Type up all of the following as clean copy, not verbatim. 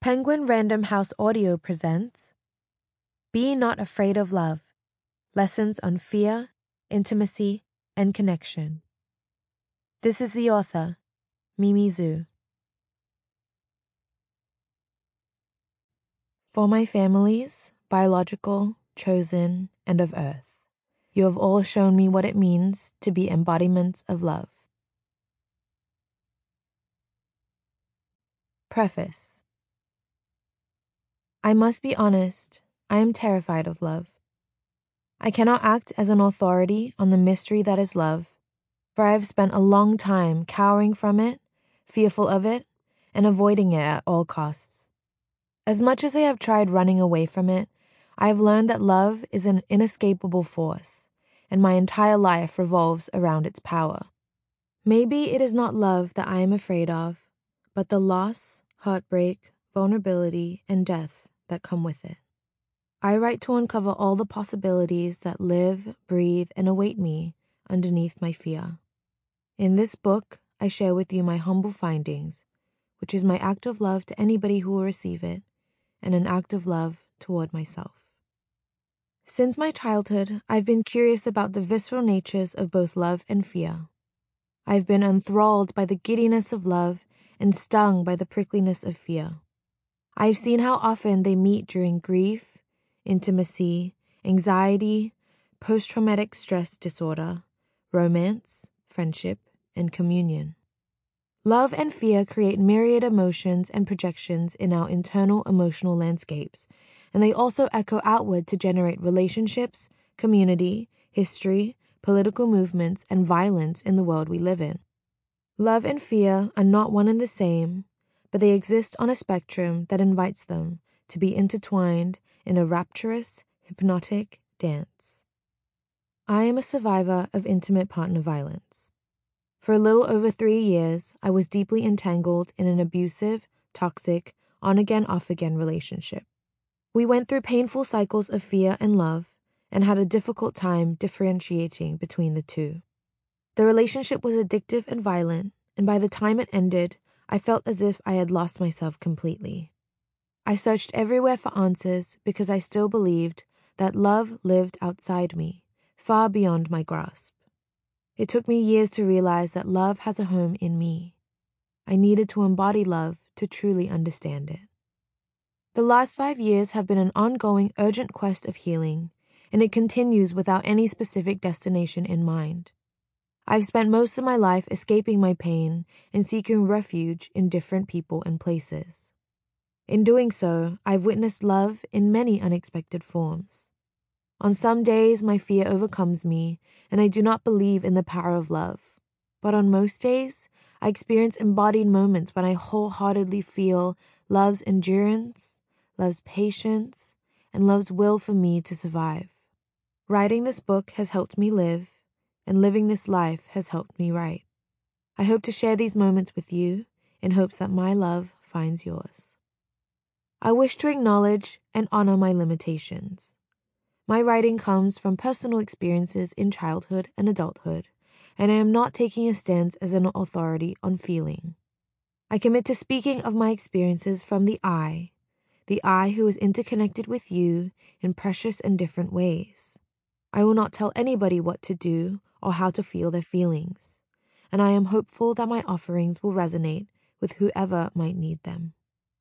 Penguin Random House Audio presents Be Not Afraid of Love, Lessons on Fear, Intimacy, and Connection. This is the author, Mimi Zhu. For my families, biological, chosen, and of earth, you have all shown me what it means to be embodiments of love. Preface. I must be honest, I am terrified of love. I cannot act as an authority on the mystery that is love, for I have spent a long time cowering from it, fearful of it, and avoiding it at all costs. As much as I have tried running away from it, I have learned that love is an inescapable force, and my entire life revolves around its power. Maybe it is not love that I am afraid of, but the loss, heartbreak, vulnerability, and death that come with it. I write to uncover all the possibilities that live, breathe, and await me underneath my fear. In this book, I share with you my humble findings, which is my act of love to anybody who will receive it, and an act of love toward myself. Since my childhood, I've been curious about the visceral natures of both love and fear. I've been enthralled by the giddiness of love and stung by the prickliness of fear. I've seen how often they meet during grief, intimacy, anxiety, post-traumatic stress disorder, romance, friendship, and communion. Love and fear create myriad emotions and projections in our internal emotional landscapes, and they also echo outward to generate relationships, community, history, political movements, and violence in the world we live in. Love and fear are not one and the same, but they exist on a spectrum that invites them to be intertwined in a rapturous, hypnotic dance. I am a survivor of intimate partner violence. For a little over 3 years, I was deeply entangled in an abusive, toxic, on-again, off-again relationship. We went through painful cycles of fear and love and had a difficult time differentiating between the two. The relationship was addictive and violent, and by the time it ended, I felt as if I had lost myself completely. I searched everywhere for answers because I still believed that love lived outside me, far beyond my grasp. It took me years to realize that love has a home in me. I needed to embody love to truly understand it. The last 5 years have been an ongoing, urgent quest of healing, and it continues without any specific destination in mind. I've spent most of my life escaping my pain and seeking refuge in different people and places. In doing so, I've witnessed love in many unexpected forms. On some days, my fear overcomes me, and I do not believe in the power of love. But on most days, I experience embodied moments when I wholeheartedly feel love's endurance, love's patience, and love's will for me to survive. Writing this book has helped me live, and living this life has helped me write. I hope to share these moments with you in hopes that my love finds yours. I wish to acknowledge and honor my limitations. My writing comes from personal experiences in childhood and adulthood, and I am not taking a stance as an authority on feeling. I commit to speaking of my experiences from the I who is interconnected with you in precious and different ways. I will not tell anybody what to do or how to feel their feelings, and I am hopeful that my offerings will resonate with whoever might need them.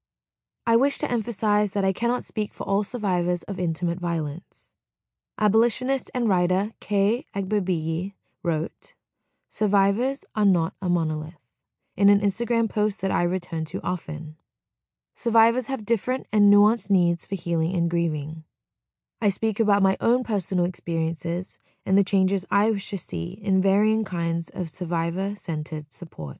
I wish to emphasize that I cannot speak for all survivors of intimate violence. Abolitionist and writer Kay Agbebiyi wrote, "Survivors are not a monolith," in an Instagram post that I return to often. Survivors have different and nuanced needs for healing and grieving. I speak about my own personal experiences and the changes I wish to see in varying kinds of survivor-centered support.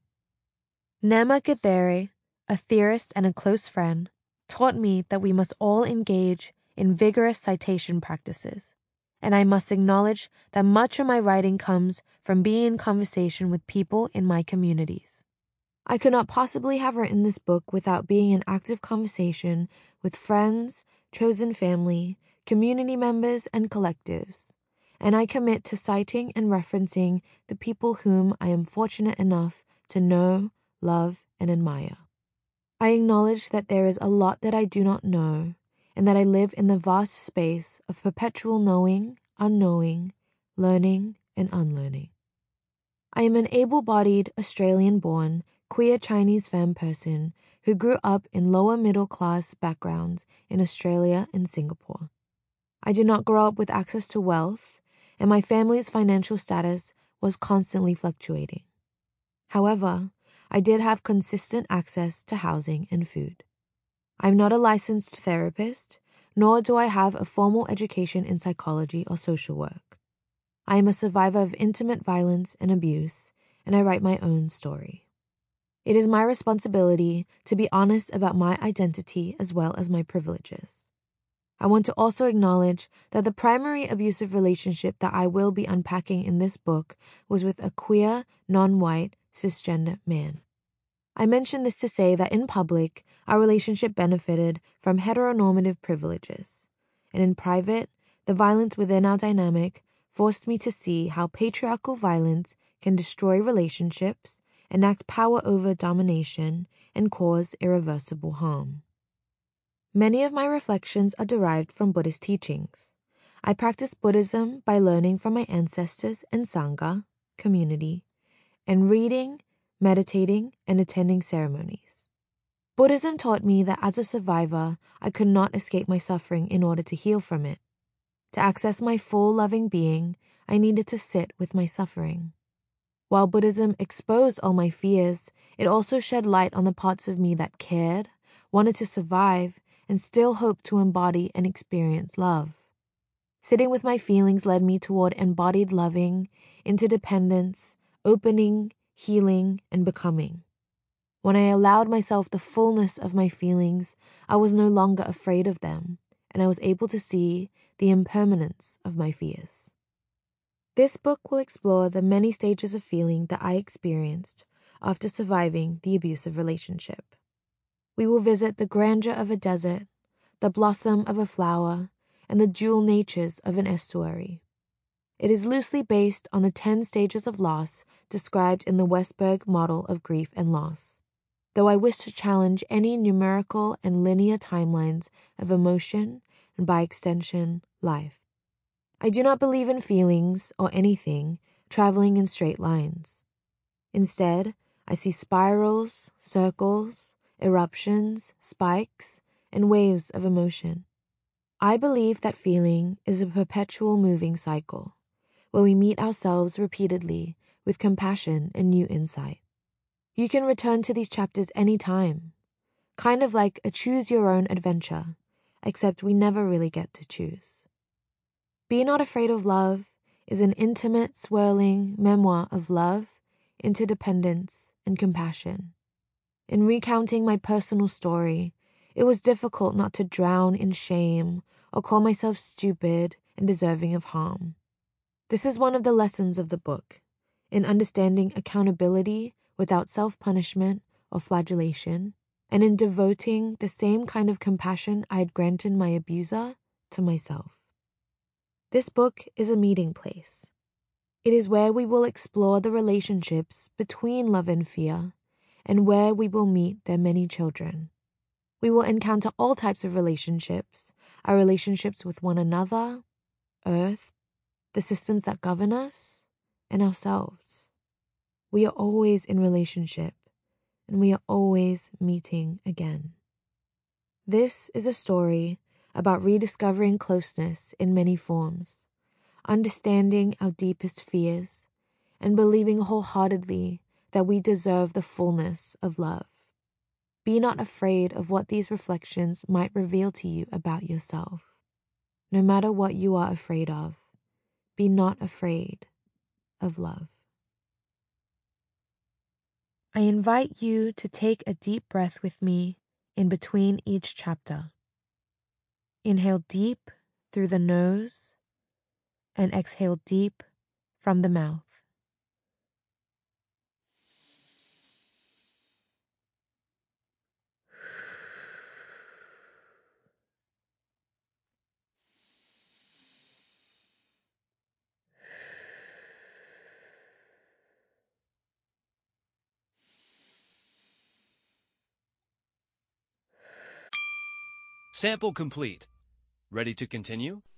Nema Githere, a theorist and a close friend, taught me that we must all engage in vigorous citation practices, and I must acknowledge that much of my writing comes from being in conversation with people in my communities. I could not possibly have written this book without being in active conversation with friends, chosen family, community members, and collectives, and I commit to citing and referencing the people whom I am fortunate enough to know, love, and admire. I acknowledge that there is a lot that I do not know, and that I live in the vast space of perpetual knowing, unknowing, learning, and unlearning. I am an able-bodied, Australian-born, queer Chinese femme person who grew up in lower middle-class backgrounds in Australia and Singapore. I did not grow up with access to wealth, and my family's financial status was constantly fluctuating. However, I did have consistent access to housing and food. I'm not a licensed therapist, nor do I have a formal education in psychology or social work. I am a survivor of intimate violence and abuse, and I write my own story. It is my responsibility to be honest about my identity as well as my privileges. I want to also acknowledge that the primary abusive relationship that I will be unpacking in this book was with a queer, non-white, cisgender man. I mention this to say that in public, our relationship benefited from heteronormative privileges, and in private, the violence within our dynamic forced me to see how patriarchal violence can destroy relationships, enact power over domination, and cause irreversible harm. Many of my reflections are derived from Buddhist teachings. I practice Buddhism by learning from my ancestors and Sangha, community, and reading, meditating, and attending ceremonies. Buddhism taught me that as a survivor, I could not escape my suffering in order to heal from it. To access my full loving being, I needed to sit with my suffering. While Buddhism exposed all my fears, it also shed light on the parts of me that cared, wanted to survive, and still hoped to embody and experience love. Sitting with my feelings led me toward embodied loving, interdependence, opening, healing, and becoming. When I allowed myself the fullness of my feelings, I was no longer afraid of them, and I was able to see the impermanence of my fears. This book will explore the many stages of feeling that I experienced after surviving the abusive relationship. We will visit the grandeur of a desert, the blossom of a flower, and the dual natures of an estuary. It is loosely based on the 10 stages of loss described in the Westberg model of grief and loss, though I wish to challenge any numerical and linear timelines of emotion and, by extension, life. I do not believe in feelings or anything traveling in straight lines. Instead, I see spirals, circles, eruptions, spikes, and waves of emotion. I believe that feeling is a perpetual moving cycle, where we meet ourselves repeatedly with compassion and new insight. You can return to these chapters anytime, kind of like a choose-your-own adventure, except we never really get to choose. Be Not Afraid of Love is an intimate, swirling memoir of love, interdependence, and compassion. In recounting my personal story, it was difficult not to drown in shame or call myself stupid and deserving of harm. This is one of the lessons of the book, in understanding accountability without self-punishment or flagellation, and in devoting the same kind of compassion I had granted my abuser to myself. This book is a meeting place. It is where we will explore the relationships between love and fear, and where we will meet their many children. We will encounter all types of relationships, our relationships with one another, Earth, the systems that govern us, and ourselves. We are always in relationship, and we are always meeting again. This is a story about rediscovering closeness in many forms, understanding our deepest fears, and believing wholeheartedly that we deserve the fullness of love. Be not afraid of what these reflections might reveal to you about yourself. No matter what you are afraid of, be not afraid of love. I invite you to take a deep breath with me in between each chapter. Inhale deep through the nose and exhale deep from the mouth. Sample complete. Ready to continue?